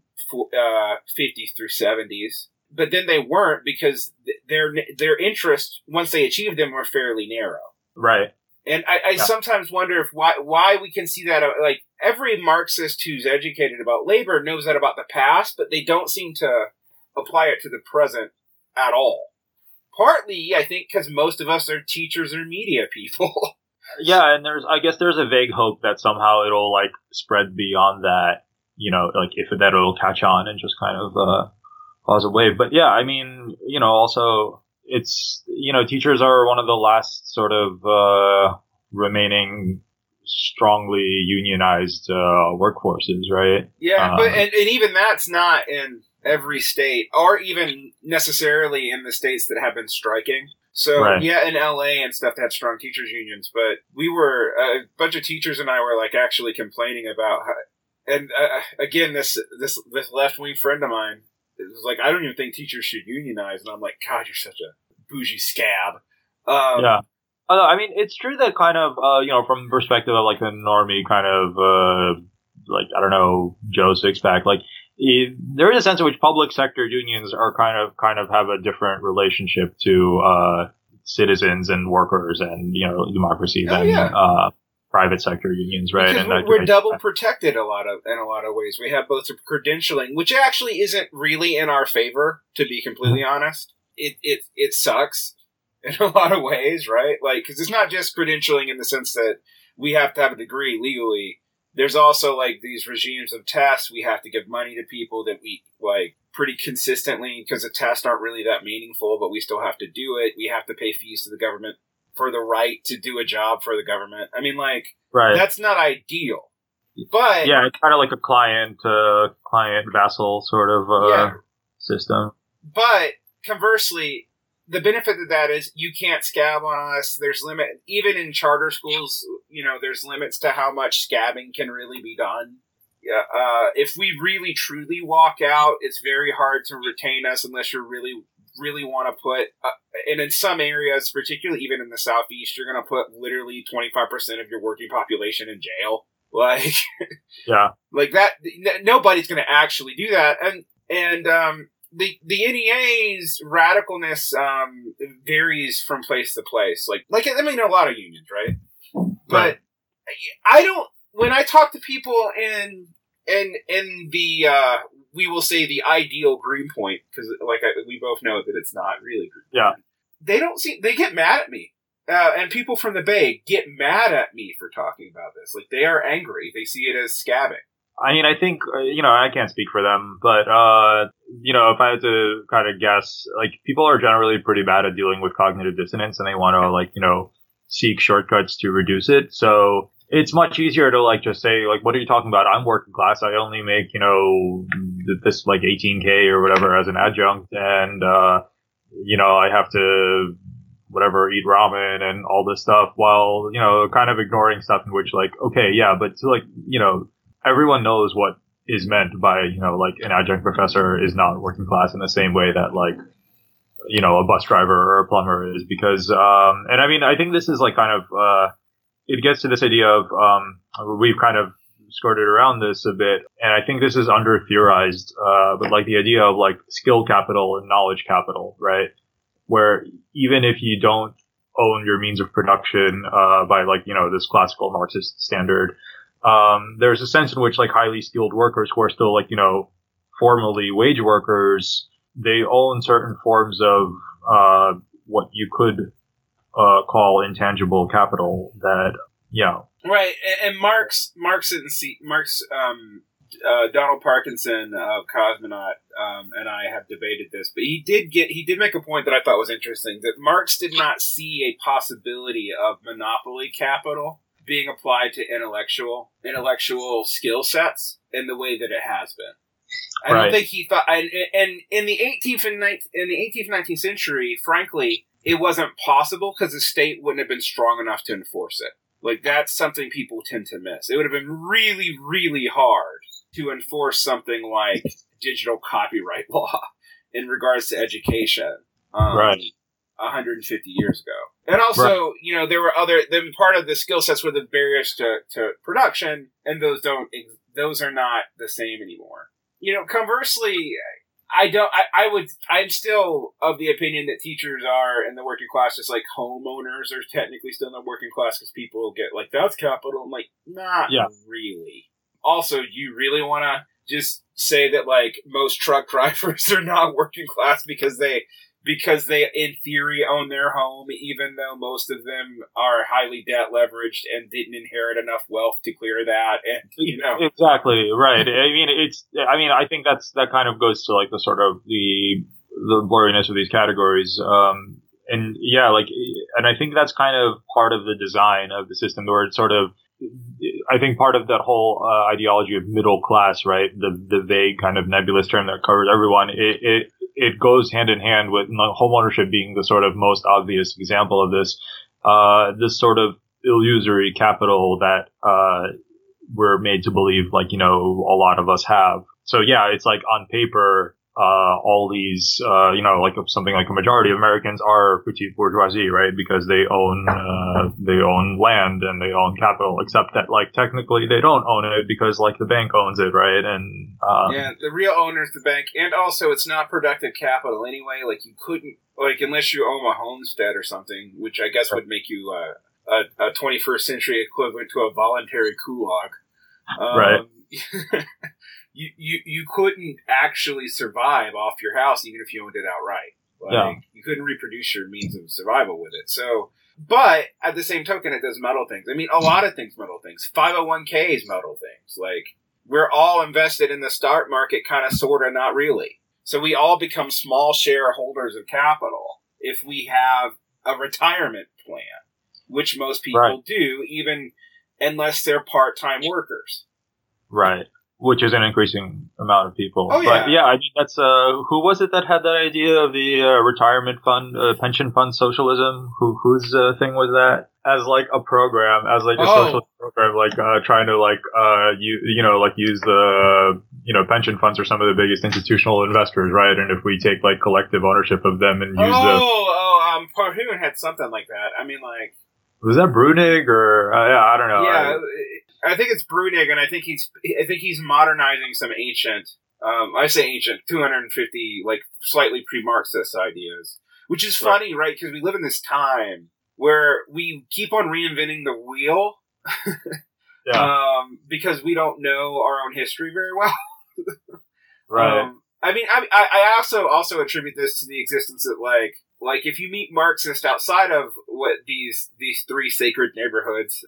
fifties through seventies, but then they weren't, because their, their interests, once they achieved them, were fairly narrow.
Right.
And I, I yeah. sometimes wonder if why why we can see that, like, every Marxist who's educated about labor knows that about the past, but they don't seem to apply it to the present at all. Partly, I think, because most of us are teachers or media people.
Yeah, and there's, I guess there's a vague hope that somehow it'll, like, spread beyond that, you know, like, if that it'll catch on and just kind of uh, cause a wave. But yeah, I mean, you know, also, it's, you know, teachers are one of the last sort of uh, remaining strongly unionized uh, workforces, right?
Yeah,
um,
but and, and even that's not in every state, or even necessarily in the states that have been striking. So,
right.
yeah, in L A and stuff, they had strong teachers unions, but we were, a bunch of teachers and I were, like, actually complaining about how, and uh, again, this, this, this left-wing friend of mine, it was like, I don't even think teachers should unionize, and I'm like, God, you're such a bougie scab. Um,
yeah. Although, I mean, it's true that kind of, uh, you know, from the perspective of, like, a normie kind of, uh, like, I don't know, Joe Sixpack, like, it, there is a sense in which public sector unions are kind of, kind of have a different relationship to, uh, citizens and workers and, you know, democracy
oh,
than,
yeah.
uh, private sector unions, right?
Because
and
we're,
I,
we're
I,
double protected a lot of, in a lot of ways. We have both credentialing, which actually isn't really in our favor, to be completely honest. It, it, it sucks in a lot of ways, right? Like, because it's not just credentialing in the sense that we have to have a degree legally. There's also, like, these regimes of tests. We have to give money to people that we, like, pretty consistently, because the tests aren't really that meaningful, but we still have to do it. We have to pay fees to the government for the right to do a job for the government. I mean, like,
right.
that's not ideal. But
yeah, it's kind of like a client, uh, client vassal sort of uh,
yeah.
system.
But conversely, the benefit of that is you can't scab on us. There's limit, even in charter schools, you know, there's limits to how much scabbing can really be done. Yeah, uh, if we really truly walk out, it's very hard to retain us unless you really, really want to put, uh, and in some areas, particularly even in the Southeast, you're going to put literally twenty-five percent of your working population in jail. Like,
yeah,
like that, n- nobody's going to actually do that. And, and, um, The the N E A's radicalness um, varies from place to place. Like, like I mean, a lot of unions, right? But right. I don't. When I talk to people in in in the uh, we will say the ideal Greenpoint, because like I, we both know that it's not really Greenpoint.
Yeah,
they don't see. They get mad at me, uh, and people from the Bay get mad at me for talking about this. Like, they are angry. They see it as scabbing.
I mean, I think, uh, you know, I can't speak for them, but, uh, you know, if I had to kind of guess, like, people are generally pretty bad at dealing with cognitive dissonance, and they want to, like, you know, seek shortcuts to reduce it. So it's much easier to, like, just say, like, what are you talking about? I'm working class. I only make, you know, this, like, eighteen K or whatever as an adjunct, and, uh, you know, I have to, whatever, eat ramen and all this stuff, while, you know, kind of ignoring stuff in which, like, okay, yeah, but, like, you know, everyone knows what is meant by, you know, like, an adjunct professor is not working class in the same way that, like, you know, a bus driver or a plumber is, because, um, and I mean, I think this is, like, kind of, uh, it gets to this idea of, um, we've kind of skirted around this a bit, and I think this is under theorized, uh, but, like, the idea of, like, skill capital and knowledge capital, right? Where even if you don't own your means of production, uh, by, like, you know, this classical Marxist standard, Um, there's a sense in which, like, highly skilled workers who are still, like, you know, formally wage workers, they own certain forms of, uh, what you could, uh, call intangible capital that, you know.
Right. And, and Marx, Marx didn't see, Marx, um, uh, Donald Parkinson of Cosmonaut um, and I have debated this, but he did get he did make a point that I thought was interesting, that Marx did not see a possibility of monopoly capital being applied to intellectual intellectual skill sets in the way that it has been. I
Right.
don't think he thought, and, and in the eighteenth and nineteenth, in the eighteenth, nineteenth century, frankly, it wasn't possible because the state wouldn't have been strong enough to enforce it. Like, that's something people tend to miss. It would have been really, really hard to enforce something like digital copyright law in regards to education. Um,
Right.
one hundred fifty years ago. And also, you know, there were other, then part of the skill sets were the barriers to, to production, and those don't, those are not the same anymore. You know, conversely, I don't, I, I would, I'm still of the opinion that teachers are in the working class, just like homeowners are technically still in the working class, because people get like, that's capital. I'm like, not
Yeah.
really. Also, you really want to just say that like most truck drivers are not working class because they, because they in theory own their home, even though most of them are highly debt leveraged and didn't inherit enough wealth to clear that. And, you know,
Exactly, right. I mean, it's, I mean, I think that's, that kind of goes to like the sort of the, the blurriness of these categories. Um, and yeah, like, and I think that's kind of part of the design of the system where it's sort of, I think part of that whole uh, ideology of middle class, right? The, the vague kind of nebulous term that covers everyone. It, it, it goes hand in hand with home ownership being the sort of most obvious example of this, uh, this sort of illusory capital that, uh, we're made to believe, like, you know, a lot of us have. So yeah, it's like on paper, uh, all these, uh, you know, like something like a majority of Americans are petite bourgeoisie, right? Because they own, uh, they own land and they own capital, except that like technically they don't own it because like the bank owns it, right? And, um,
yeah, the real owner is the bank. And also it's not productive capital anyway. Like you couldn't, like unless you own a homestead or something, which I guess would make you, uh, a, a twenty-first century equivalent to a voluntary kulak. Um,
Right.
you, you you couldn't actually survive off your house even if you owned it outright. Like,
Yeah.
you couldn't reproduce your means of survival with it. So, but at the same token, it does muddle things. I mean, a lot of things muddle things. five oh one k's muddle things. Like, we're all invested in the stock market, kind of, sort of, not really. So we all become small shareholders of capital if we have a retirement plan, which most people
Right.
do, even unless they're part-time workers.
Right. Which is an increasing amount of people.
Oh,
But
yeah.
yeah, I mean, that's, uh, who was it that had that idea of the, uh, retirement fund, uh, pension fund socialism? Who, whose, uh, thing was that? As like a program, as like a
Oh.
social program, like, uh, trying to like, uh, you, you know, like use the, you know, pension funds are some of the biggest institutional investors, right? And if we take like collective ownership of them and use
Oh,
the,
oh, um, Parhoon had something like that. I mean, like,
was that Brunig or, uh, yeah, I don't know.
yeah,
I-
I think it's Brunig, and I think he's, I think he's modernizing some ancient, um, I say ancient, two hundred fifty, like, slightly pre-Marxist ideas, which is
Right.
funny, right? Because we live in this time where we keep on reinventing the wheel,
yeah,
um, because we don't know our own history very well.
right.
Um, I mean, I, I also also attribute this to the existence of like like if you meet Marxists outside of what these these three sacred neighborhoods,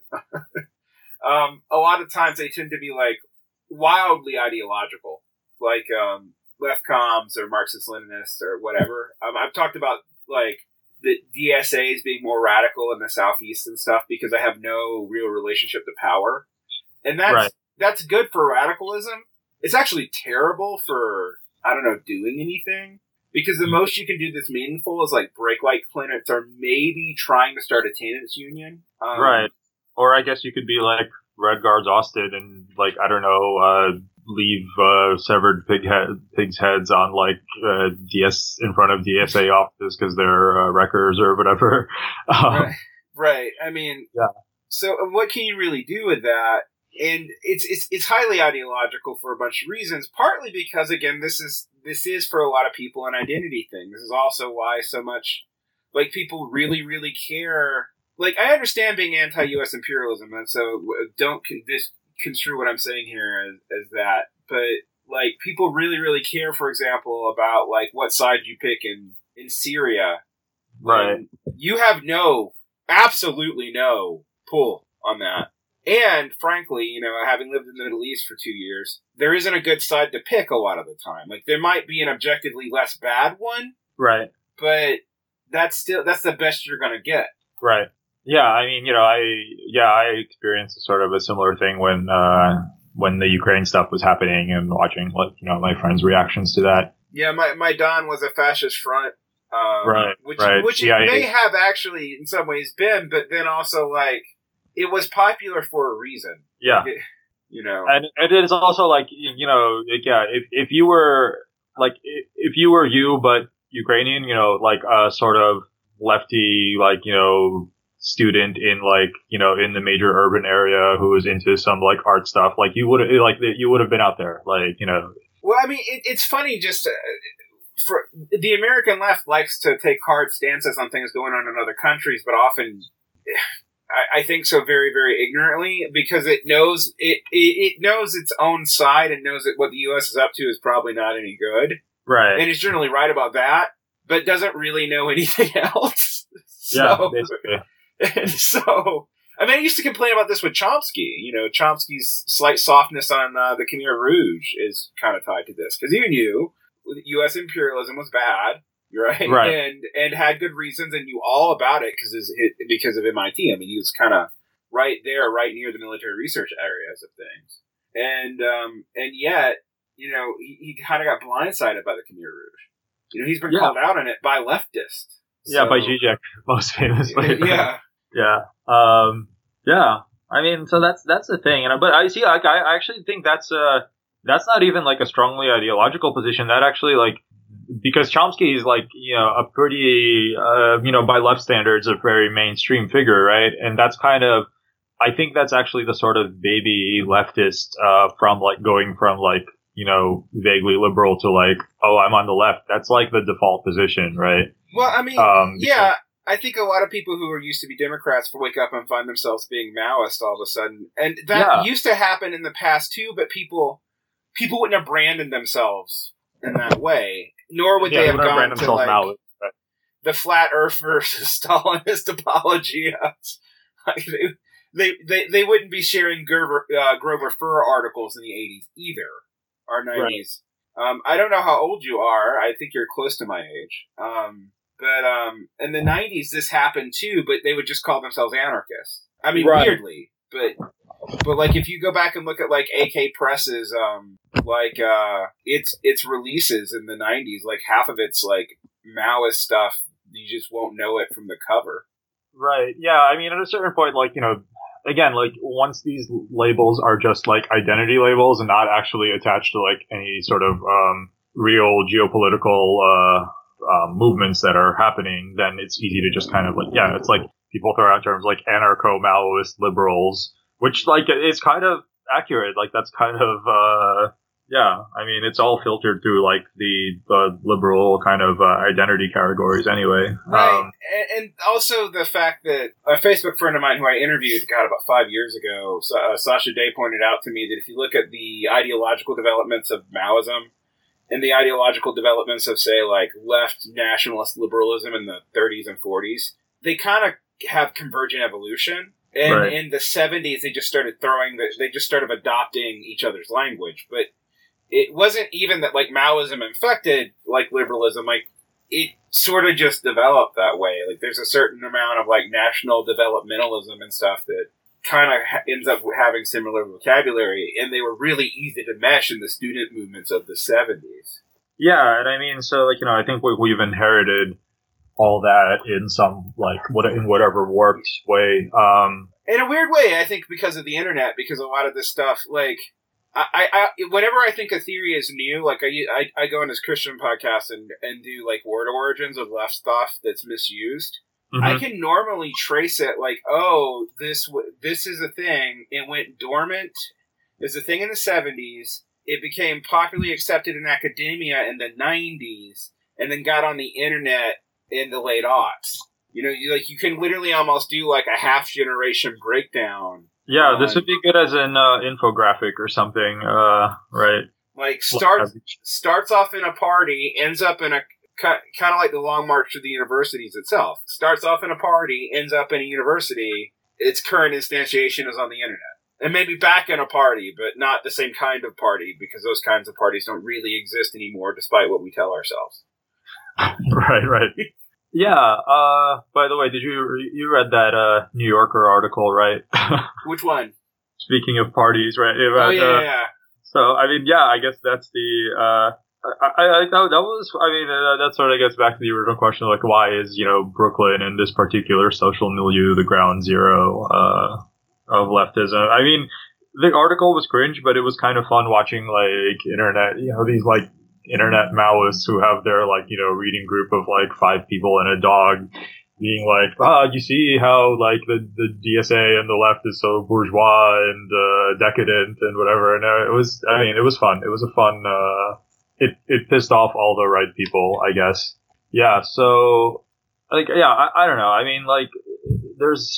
um, a lot of times they tend to be like wildly ideological, like um, left comms or Marxist Leninists or whatever. Um, I've talked about like the D S As being more radical in the Southeast and stuff because I have no real relationship to power, and that's
Right.
that's good for radicalism. It's actually terrible for, I don't know, doing anything. Because the most you can do that's meaningful is like break like clinics or maybe trying to start a tenants union. Um,
Right. Or I guess you could be like Red Guards Austin and like, I don't know, uh, leave, uh, severed pig head, pigs heads on like, uh, D S in front of D S A offices because they're, uh, wreckers or whatever. Um,
Right. Right. I mean,
Yeah.
So what can you really do with that? And it's it's it's highly ideological for a bunch of reasons. Partly because again, this is this is for a lot of people an identity thing. This is also why so much like people really really care. Like I understand being anti-U S imperialism, and so don't con- this construe what I'm saying here as, as that. But like people really really care, for example, about like what side you pick in in Syria.
Right.
And you have no, absolutely no pull on that. And frankly, you know, having lived in the Middle East for two years, there isn't a good side to pick a lot of the time. Like, there might be an objectively less bad one,
Right.
but that's still that's the best you're gonna get.
Right. Yeah. I mean, you know, I yeah, I experienced sort of a similar thing when uh, when the Ukraine stuff was happening and watching, like, you know, my friends' reactions to that.
Yeah, my my Don was a fascist front, um,
Right,
Which
right.
which
Yeah,
it may
yeah.
have actually in some ways been, but then also like it was popular for a reason.
Yeah.
Like, it- you know,
And it is also like, you know, like, yeah, if if you were like if if you were you but Ukrainian, you know, like a sort of lefty, like, you know, student in like, you know, in the major urban area who was into some like art stuff, like you would like you would have been out there, like, you know.
well, I mean, it, it's funny just uh, for the American left likes to take hard stances on things going on in other countries, but often. I, I think so very, very ignorantly because it knows it, it it knows its own side and knows that what the U S is up to is probably not any good.
Right.
And it's generally right about that, but doesn't really know anything else.
Yeah,
So,
basically.
and so, I mean, I used to complain about this with Chomsky. You know, Chomsky's slight softness on uh, the Khmer Rouge is kind of tied to this because he knew U S imperialism was bad, right?
Right.
And and had good reasons and knew all about it because because of M I T. I mean, he was kind of right there, right near the military research areas of things, and um, and yet, you know, he, he kind of got blindsided by the Khmer Rouge. You know, he's been
Yeah.
called out on it by leftists.
Yeah,
So-
by Zizek, most famously.
Yeah.
Yeah. Um, yeah. I mean, so that's, that's the thing. And, but I see, like, I I actually think that's, uh, that's not even like a strongly ideological position. That actually, like, because Chomsky is like, you know, a pretty, uh, you know, by left standards, a very mainstream figure, right? And that's kind of, I think that's actually the sort of baby leftist, uh, from like going from like, you know, vaguely liberal to like, oh, I'm on the left. That's like the default position, right?
Well, I mean,
Um,
yeah, I think a lot of people who are used to be Democrats wake up and find themselves being Maoist all of a sudden, and that
Yeah.
used to happen in the past too. But people, people wouldn't have branded themselves in that way, nor would
Yeah,
they
they
have
wouldn't
gone
brand
to
themselves
like
Maoist, right?
the flat Earth versus Stalinist apology. Like, they, they, they, they wouldn't be sharing Grover, uh, Grover Fur articles in the eighties either, or nineties. Um, I don't know how old you are. I think you're close to my age. Um, but um, in the nineties, this happened too, but they would just call themselves anarchists. I mean,
Right.
weirdly, but but like if you go back and look at like A K Press's um, like uh, its its releases in the nineties, like half of it's like Maoist stuff. You just won't know it from the cover.
Right. Yeah. I mean, at a certain point, like, you know, again, like once these labels are just like identity labels and not actually attached to like any sort of um, real geopolitical uh, uh, movements that are happening, then it's easy to just kind of like, yeah, it's like people throw out terms like anarcho-Maoist liberals, which like is kind of accurate. Like that's kind of, uh, yeah, I mean, it's all filtered through like the, the liberal kind of uh, identity categories anyway.
Right,
Um,
and, and also the fact that a Facebook friend of mine who I interviewed, God, about five years ago, uh, Sasha Day pointed out to me that if you look at the ideological developments of Maoism and the ideological developments of, say, like left nationalist liberalism in the thirties and forties, they kind of have convergent evolution. And
Right.
in the seventies, they just started throwing, the, they just started adopting each other's language. But it wasn't even that like Maoism infected like liberalism, like it sort of just developed that way. Like there's a certain amount of like national developmentalism and stuff that kind of ha- ends up having similar vocabulary, and they were really easy to mesh in the student movements of the seventies.
Yeah, and I mean, so like, you know, I think we, we've inherited all that in some like what in whatever warped way. Um,
In a weird way, I think because of the internet, because a lot of this stuff, like, I, I, I whenever I think a theory is new, like I, I, I go on this Christian podcast and, and do like word origins of left stuff that's misused.
mhm.
I can normally trace it like, oh, this w- this is a thing. It went dormant. It's a thing in the seventies. It became popularly accepted in academia in the nineties, and then got on the internet in the late aughts. You know, you like you can literally almost do like a half generation breakdown.
yeah, this
on-
would be good as an uh, infographic or something, uh, right?
Like starts starts off in a party, ends up in a kind of like the Long March to the Universities itself. Starts off in a party, ends up in a university. Its current instantiation is on the internet. And maybe back in a party, but not the same kind of party, because those kinds of parties don't really exist anymore, despite what we tell ourselves.
Right, right. Yeah, uh, by the way, did you you read that uh, New Yorker article, right?
Which one?
Speaking of parties, right? About,
oh, yeah,
uh,
yeah.
So, I mean, yeah, I guess that's the, uh, I, I, I that, that was, I mean, uh, that sort of gets back to the original question, like, why is, you know, Brooklyn and this particular social milieu the ground zero, uh, of leftism? I mean, the article was cringe, but it was kind of fun watching, like, internet, you know, these, like, internet Maoists who have their, like, you know, reading group of, like, five people and a dog being like, ah, you see how, like, the, the D S A and the left is so bourgeois and, uh, decadent and whatever. And uh, it was, I mean, it was fun. It was a fun, uh, it, it pissed off all the right people, I guess. Yeah. So, like, yeah, I, I don't know. I mean, like, there's,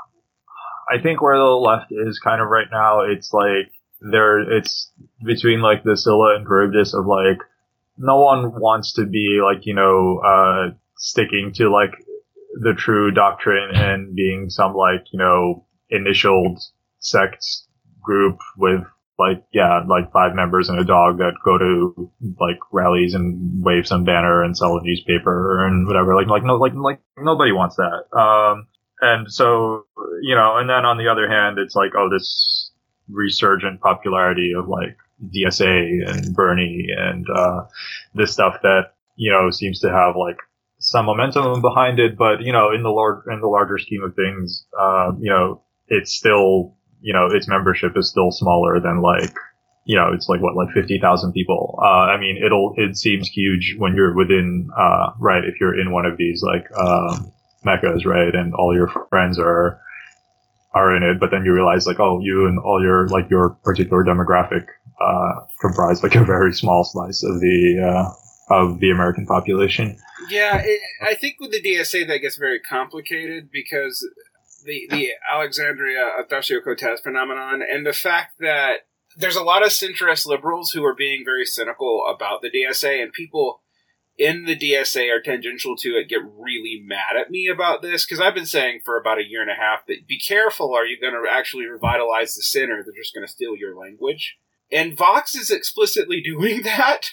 I think where the left is kind of right now, it's like, there, it's between, like, the Scylla and Charybdis of, like, no one wants to be, like, you know, uh, sticking to, like, the true doctrine and being some, like, you know, initialed sect group with, like, yeah, like five members and a dog that go to, like, rallies and wave some banner and sell a newspaper and whatever. Like, like, no, like, like, nobody wants that. Um, and so, you know, and then on the other hand, it's like, oh, this resurgent popularity of, like, D S A and Bernie and, uh, this stuff that, you know, seems to have, like, some momentum behind it, but, you know, in the lar- in the larger scheme of things, uh, you know, it's still, you know, its membership is still smaller than, like, you know, it's like, what, like fifty thousand people. Uh, I mean, it'll, it seems huge when you're within, uh, right, if you're in one of these, like, um, meccas, right, and all your friends are, are in it, but then you realize, like, oh, you and all your, like, your particular demographic, uh, comprise, like, a very small slice of the, uh, of the American population.
Yeah, it, I think with the D S A that gets very complicated because the the Alexandria Ocasio-Cortez phenomenon and the fact that there's a lot of centrist liberals who are being very cynical about the D S A, and people in the D S A are tangential to it get really mad at me about this, because I've been saying for about a year and a half that be careful, are you going to actually revitalize the center? They're just going to steal your language. And Vox is explicitly doing that.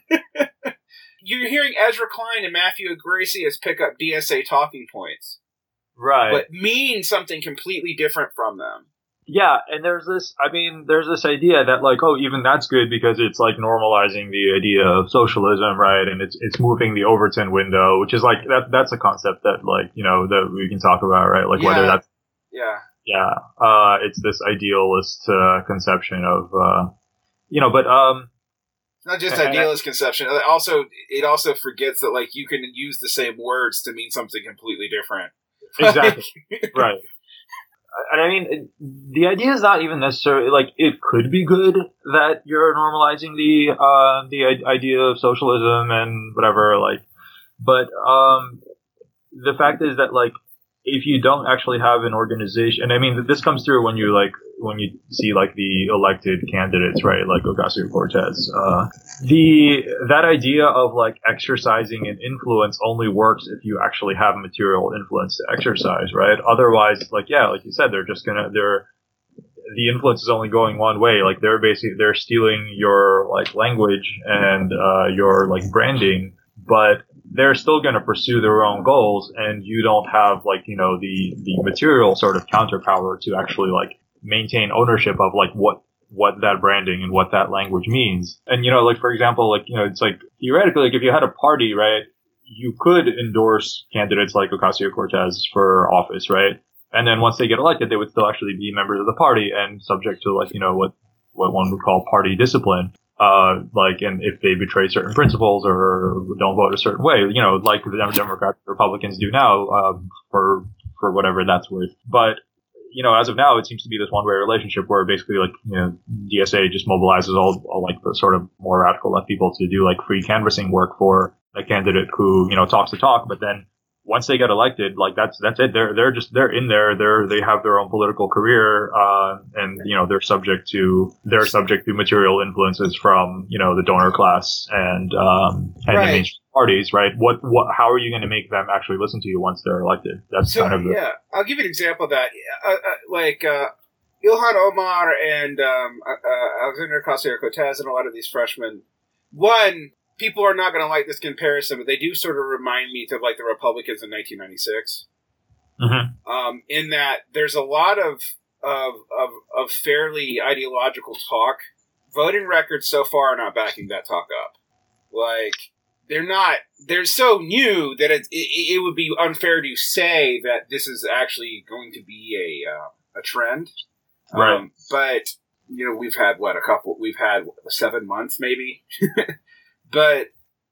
You're hearing Ezra Klein and Matthew Iglesias pick up D S A talking points.
Right.
But mean something completely different from them.
Yeah, and there's this, I mean, there's this idea that, like, oh, even that's good because it's, like, normalizing the idea of socialism, right? And it's it's moving the Overton window, which is, like, that that's a concept that, like, you know, that we can talk about, right? Like,
yeah.
whether that's...
Yeah.
Yeah. Uh, it's this idealist uh, conception of, uh, you know, but... um.
Not just idealist conception. Also, it also forgets that, like, you can use the same words to mean something completely different.
Exactly. Right. And I mean, the idea is not even necessarily, like, it could be good that you're normalizing the, uh, the idea of socialism and whatever, like, but, um, the fact is that, like, if you don't actually have an organization, and I mean, this comes through when you, like, when you see, like, the elected candidates, right, like Ocasio-Cortez, uh, the, that idea of, like, exercising an influence only works if you actually have material influence to exercise, right? Otherwise, like, yeah, like you said, they're just gonna, they're, the influence is only going one way. Like, they're basically, they're stealing your, like, language and, uh, your, like, branding, but they're still going to pursue their own goals, and you don't have, like, you know, the, the material sort of counterpower to actually, like, maintain ownership of, like, what, what that branding and what that language means. And, you know, like, for example, like, you know, it's like, theoretically, like, if you had a party, right, you could endorse candidates like Ocasio-Cortez for office, right? And then once they get elected, they would still actually be members of the party and subject to, like, you know, what, what one would call party discipline. Uh, like, and if they betray certain principles or don't vote a certain way, you know, like the Democrats, Republicans do now, um, for, for whatever that's worth. But, you know, as of now, it seems to be this one-way relationship where basically, like, you know, D S A just mobilizes all, all, like, the sort of more radical left people to do, like, free canvassing work for a candidate who, you know, talks the talk, but then once they get elected, like, that's, that's it. They're, they're just, they're in there. They're, they have their own political career, uh, and, you know, they're subject to, they're subject to material influences from, you know, the donor class and, um, and
right.
the mainstream parties, right? What, what, how are you going to make them actually listen to you once they're elected? That's
so,
kind of the,
yeah. I'll give you an example of that. Uh, uh, like, uh, Ilhan Omar and um, uh, Alexandria Ocasio-Cortez and a lot of these freshmen, one, people are not going to like this comparison, but they do sort of remind me of like the Republicans in nineteen ninety-six.
Mm-hmm.
Um, in that there's a lot of, of of of fairly ideological talk. Voting records so far are not backing that talk up. Like, they're not, they're so new that it, it, it would be unfair to say that this is actually going to be a uh, a trend.
Right.
Um, but, you know, we've had, what, a couple, we've had what, seven months maybe? But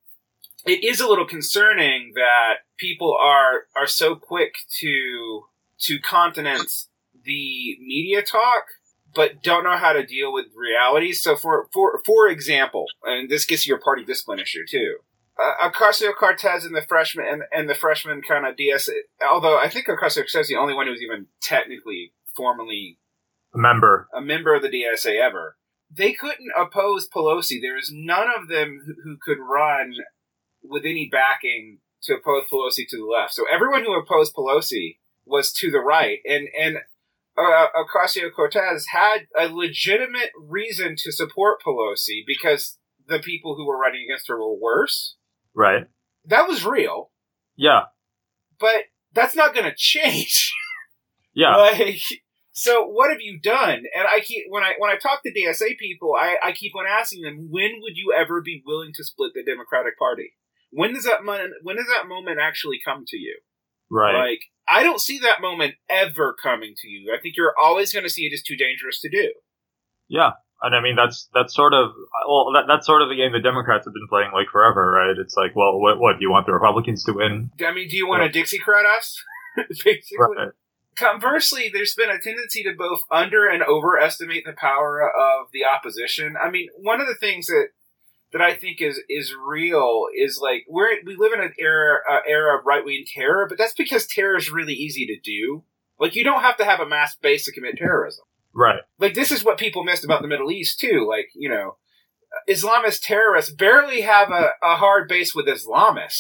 it is a little concerning that people are are so quick to to countenance the media talk, but don't know how to deal with reality. So, for for for example, and this gets to your party discipline issue too, uh, Ocasio-Cortez and the freshman and, and the freshman kind of D S A. Although I think Ocasio-Cortez is the only one who was even technically, formally
a member,
a member of the D S A ever. They couldn't oppose Pelosi. There was none of them who, who could run with any backing to oppose Pelosi to the left. So everyone who opposed Pelosi was to the right, and and. Uh, Ocasio-Cortez had a legitimate reason to support Pelosi because the people who were running against her were worse.
Right.
That was real.
Yeah.
But that's not going to change.
Yeah.
Like, so what have you done? And I keep when I when I talk to D S A people, I, I keep on asking them, when would you ever be willing to split the Democratic Party? When does that moment, when does that moment actually come to you?
Right.
Like, I don't see that moment ever coming to you. I think you're always going to see it as too dangerous to do.
Yeah. And I mean, that's, that's sort of, well, that, that's sort of the game the Democrats have been playing like forever, right? It's like, well, what, what do you want the Republicans to win?
I mean, do you want to
yeah.
Dixiecrat us? Basically.
Right.
Conversely, there's been a tendency to both under and overestimate the power of the opposition. I mean, one of the things that that I think is is real is like we're we live in an era uh, era of right wing terror, but that's because terror is really easy to do. Like, you don't have to have a mass base to commit terrorism.
Right.
Like, this is what people missed about the Middle East too. Like, you know, Islamist terrorists barely have a, a hard base with Islamists.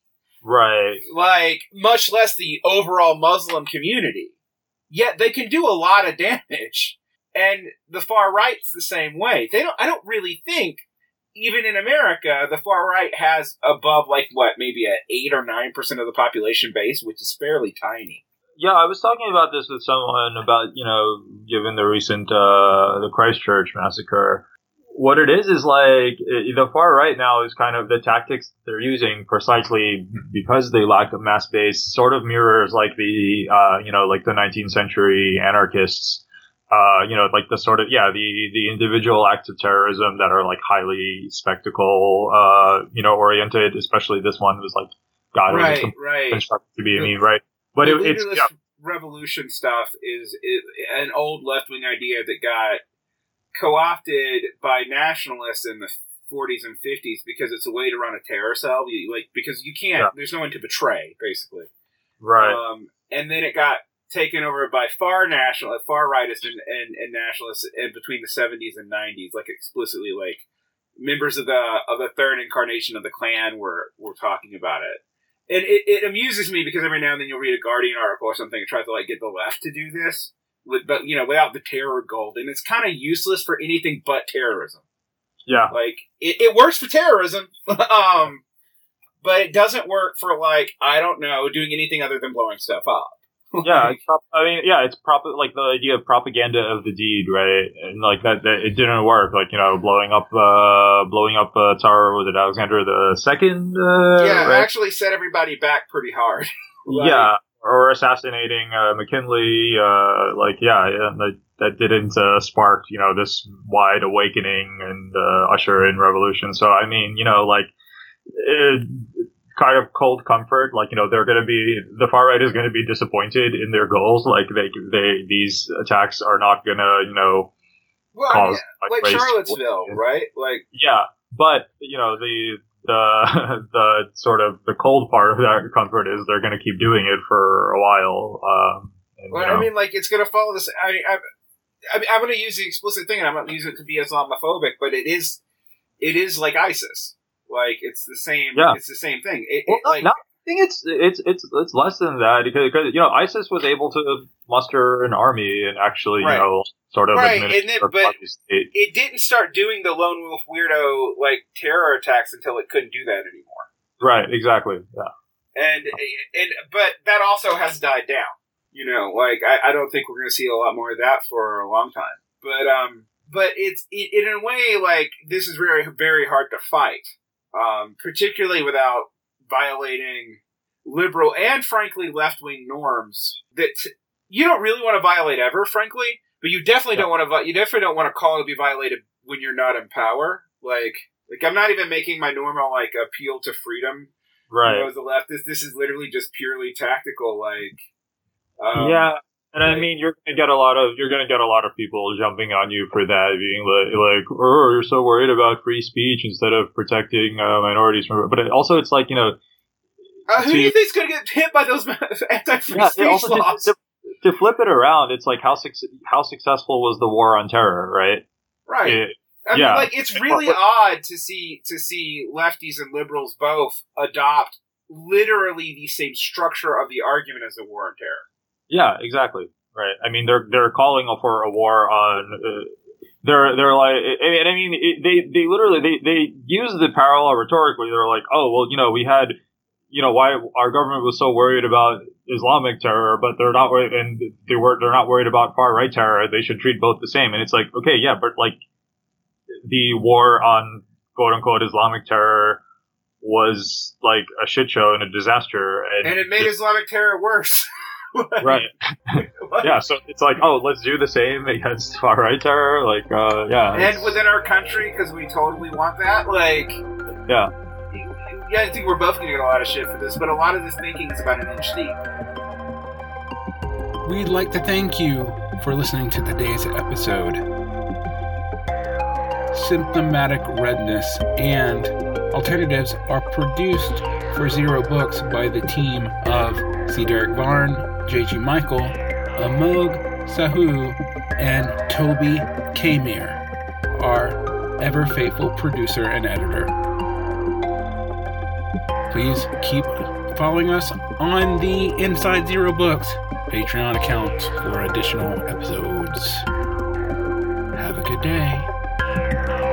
Right.
Like, much less the overall Muslim community. Yet they can do a lot of damage. And the far right's the same way. They don't. I don't really think, even in America, the far right has above, like, what, maybe a eight or nine percent of the population base, which is fairly tiny.
Yeah, I was talking about this with someone about, you know, given the recent uh, the Christchurch massacre. What it is is like it, the far right now is kind of the tactics they're using precisely because they lack a mass base. Sort of mirrors like the uh, you know, like the nineteenth century anarchists. Uh, you know, like the sort of, yeah, the, the individual acts of terrorism that are like highly spectacle, uh, you know, oriented, especially this one was like, God,
right,
it was
right.
constructed to be a meme, right? But
the
it, it's,
leaderless
yeah.
revolution stuff is, is an old left-wing idea that got co-opted by nationalists in the forties and fifties because it's a way to run a terror cell. You, like, because you can't, yeah. there's no one to betray, basically.
Right.
Um, and then it got taken over by far national, far rightists and, and, and nationalists in between the seventies and nineties, like explicitly, like members of the of the third incarnation of the Klan were were talking about it. And it, it amuses me because every now and then you'll read a Guardian article or something and try to like get the left to do this, with but you know without the terror gold, and it's kind of useless for anything but terrorism.
Yeah,
like it, it works for terrorism, um, but it doesn't work for like I don't know doing anything other than blowing stuff up.
Yeah, it's prop- I mean, yeah, it's prop- like the idea of propaganda of the deed, right? And like that, that it didn't work. Like, you know, blowing up, uh, blowing up uh, Tsar, was it Alexander the Second? Uh,
yeah,
right?
actually set everybody back pretty hard.
Like, yeah, or assassinating uh, McKinley. Uh, like, yeah, and that that didn't uh, spark, you know, this wide awakening and uh, usher in revolution. So, I mean, you know, like. It, kind of cold comfort, like, you know, they're going to be, the far right is going to be disappointed in their goals. Like, they, they, these attacks are not going to, you know,
well,
cause
yeah, like, like Charlottesville, right? Like,
yeah, but you know, the the the sort of the cold part of that comfort is they're going to keep doing it for a while. Um, and,
well,
you know,
I mean, like, it's going to follow this. I, I, I mean, I'm going to use the explicit thing, and I'm not using it to be Islamophobic, but it is, it is like ISIS. Like, it's the same.
Yeah.
It's the same thing. It,
well,
it, like,
not think it's it's it's it's less than that because, because you know ISIS was able to muster an army and actually
right.
you know sort of
right,
administer
and then, but
state.
It didn't start doing the lone wolf weirdo like terror attacks until it couldn't do that anymore.
Right, exactly. Yeah,
and and but that also has died down. You know, like I, I don't think we're going to see a lot more of that for a long time. But um, but it's it, in a way like this is very very hard to fight, um, particularly without violating liberal and frankly left-wing norms that t- you don't really want to violate ever, frankly, but you definitely yeah. don't want to you definitely don't want to call to be violated when you're not in power. Like like I'm not even making my normal like appeal to freedom.
Right.
You know, as a leftist, this this is literally just purely tactical. Like um,
yeah. And I
like,
mean, you're gonna get a lot of you're gonna get a lot of people jumping on you for that, being like, like "Oh, you're so worried about free speech instead of protecting uh, minorities from." But it, also, it's like you know,
uh, who
to,
do you think's gonna get hit by those anti-free
yeah,
speech
also
laws?
To, to, to flip it around, it's like how how successful was the war on terror, right?
Right.
It,
I
yeah.
mean, like it's really odd to see to see lefties and liberals both adopt literally the same structure of the argument as the war on terror.
Yeah, exactly. Right. I mean, they're they're calling for a war on. Uh, they're they're like. I mean, it, they they literally they they use the parallel rhetorically. They're like, oh well, you know, we had, you know, why our government was so worried about Islamic terror, but they're not worried, and they were they're not worried about far right terror. They should treat both the same. And it's like, okay, yeah, but like the war on quote unquote Islamic terror was like a shit show and a disaster, and,
and it made just, Islamic terror worse.
like, right. Yeah, so it's like, oh, let's do the same against far right terror, like, uh, yeah.
And within our country, because we totally want that, like,
yeah.
Yeah, I think we're both going to get a lot of shit for this, but a lot of this thinking is about an inch deep.
We'd like to thank you for listening to today's episode. Symptomatic Redness and Alternatives are produced for Zero Books by the team of C. Derek Varn, J G. Michael, Amog Sahu, and Toby Kamir, our ever-faithful producer and editor. Please keep following us on the Inside Zero Books Patreon account for additional episodes. Have a good day.